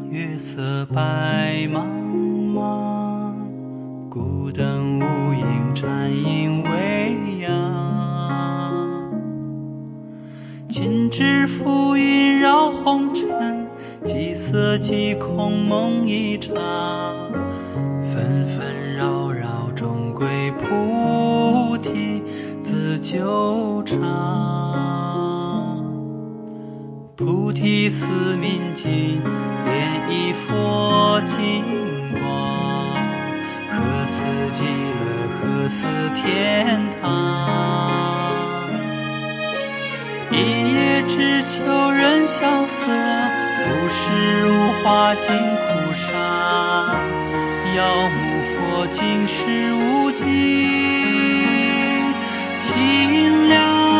月色白茫茫，孤灯无影残影未央。金枝浮云绕红尘，几色几空梦一场。纷纷扰扰终归菩提自纠缠。菩提寺明镜，莲依佛金光。何似极乐，何似天堂？一叶知秋人萧瑟，浮世如画尽枯沙。遥目佛经时无尽清凉。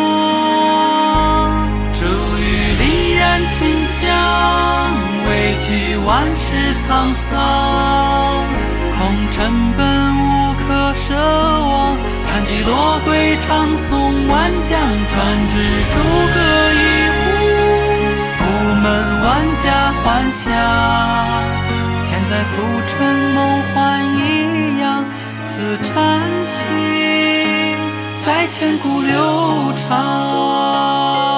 注语凛然清香，畏惧万世沧桑。空尘本无可奢望，禅机落归唱诵万江传至诸葛一壶，苦闷万家欢享。千载浮沉梦幻一样，此禅心在千古流长。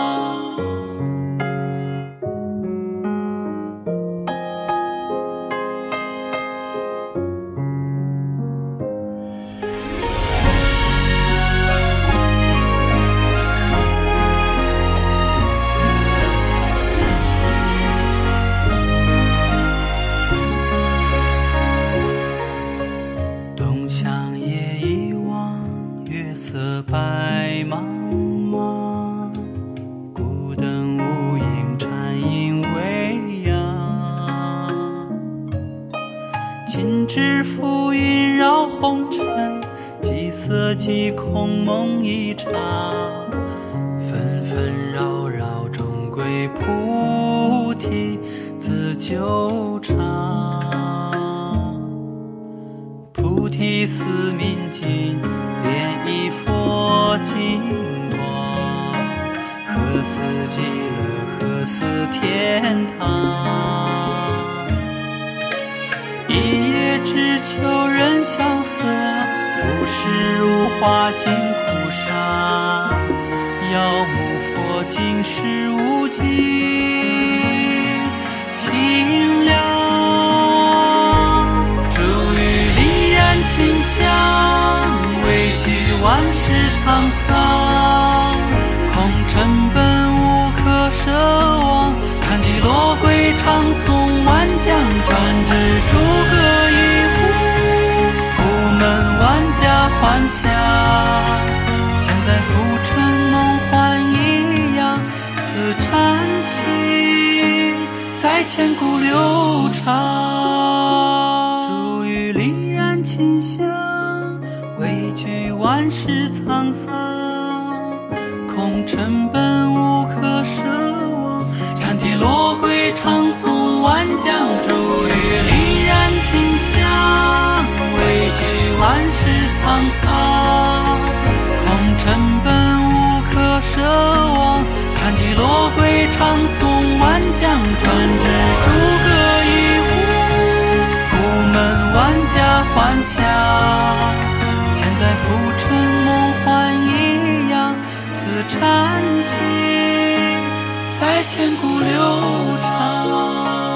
白茫茫，孤灯无影残影未央。金枝浮云绕红尘，几色几空梦一场。纷纷扰扰终归菩提自纠缠。菩提寺明镜，莲依佛金光。何似极乐，何似天堂？一叶知秋人萧瑟，浮世如画尽枯沙。遥目佛经时无尽清凉。注语凛然清香，畏惧万世沧桑。空尘本无可奢望，禅机落归唱诵万江传至诸葛一壶，苦闷万家欢享。千载浮沉梦幻一样，此禅心在千古流长。注语凛然清香，畏惧万世沧桑。空尘本无可奢望，禅机落归唱诵万江。注语凛然清香，畏惧万世沧桑。空尘本无可奢望，禅机落归唱诵万江传至诸葛一壶，苦闷万家欢享。千载浮沉梦幻一样，此禅心在千古流长。